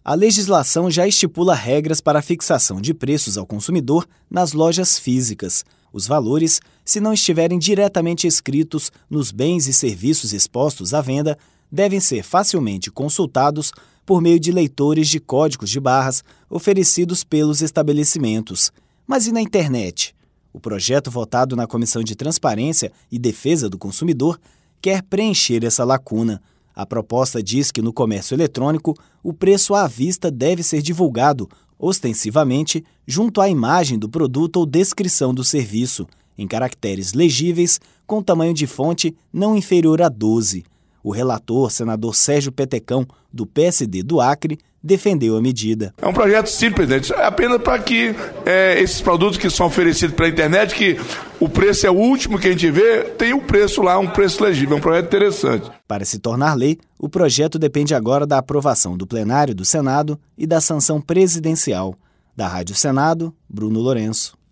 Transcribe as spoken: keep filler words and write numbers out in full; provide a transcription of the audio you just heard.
A legislação já estipula regras para a fixação de preços ao consumidor nas lojas físicas. Os valores, se não estiverem diretamente escritos nos bens e serviços expostos à venda, devem ser facilmente consultados por meio de leitores de códigos de barras oferecidos pelos estabelecimentos. Mas e na internet? O projeto votado na Comissão de Transparência e Defesa do Consumidor quer preencher essa lacuna. A proposta diz que no comércio eletrônico, o preço à vista deve ser divulgado, ostensivamente, junto à imagem do produto ou descrição do serviço, em caracteres legíveis, com tamanho de fonte não inferior a doze. O relator, senador Sérgio Petecão, do P S D do Acre, defendeu a medida. É um projeto simples, presidente, é apenas para que é, esses produtos que são oferecidos pela internet, que o preço é o último que a gente vê, tem o preço lá, um preço legível, é um projeto interessante. Para se tornar lei, o projeto depende agora da aprovação do plenário do Senado e da sanção presidencial. Da Rádio Senado, Bruno Lourenço.